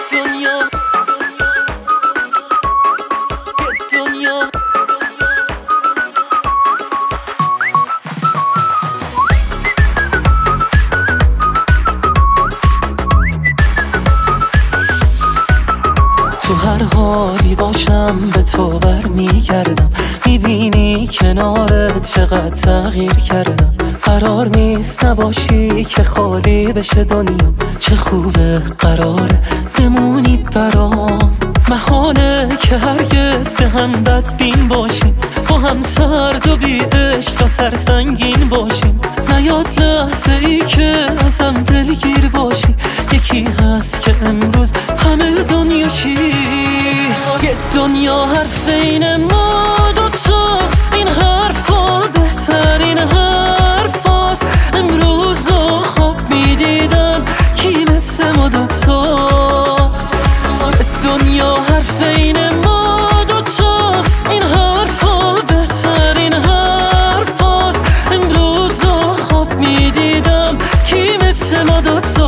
تو هر حالی باشم به تو برمیگردم، میبینی کنارت چقدر تغییر کردم. قرار نیست نباشی که خالی بشه دنیا، چه خوبه قراره بمونی برام. محاله که هرگز به هم بدبین باشیم، با هم سرد و بی عشق و سرسنگین باشیم. نیاد لحظه ای که ازم دلگیر باشی، یکی هست که امروز همه دنیاشی. یه دنیا حرف این ما دوتاست، این حرفا بهترین حرفاست. امروز رو خواب میدیدم کی مثل ما دوتاست. دنیا حرف این ما دوتاست، این حرفا بهترین حرفاست. امروز رو خواب میدیدم کی مثل ما دوتاست.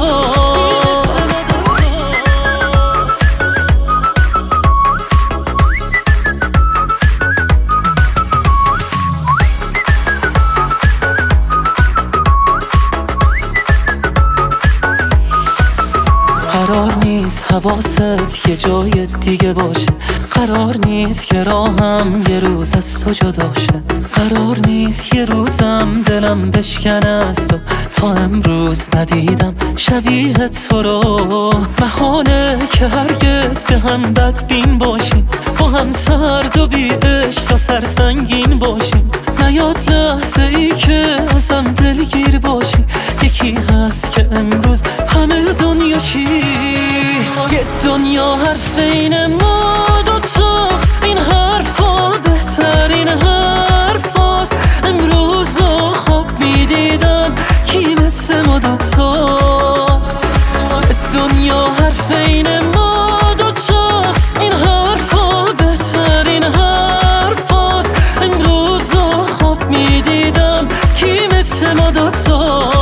قرار نیست حواست یه جای دیگه باشه، قرار نیست که راهم یه روز از تو جدا شه. قرار نیست یه روزم دلم بشکنه از تو، تا امروز ندیدم شبیه تو رو. محاله که هرگز به هم بدبین باشیم، با هم سرد و بی عشق و سرسنگین باشیم. نیاد لحظه ای که ازم دلگیر باشی، یکی هست که امروز همه دنیاشی. یه دنیا حرف این ما دوتاست، این حرفا بهترین حرفاست. امروز رو خواب میدیدم کی مثل ما دوتاست. دنیا حرف این ما دوتاست، این حرفا بهترین حرفاست. امروز رو خواب میدیدم کی مثل ما دوتاست.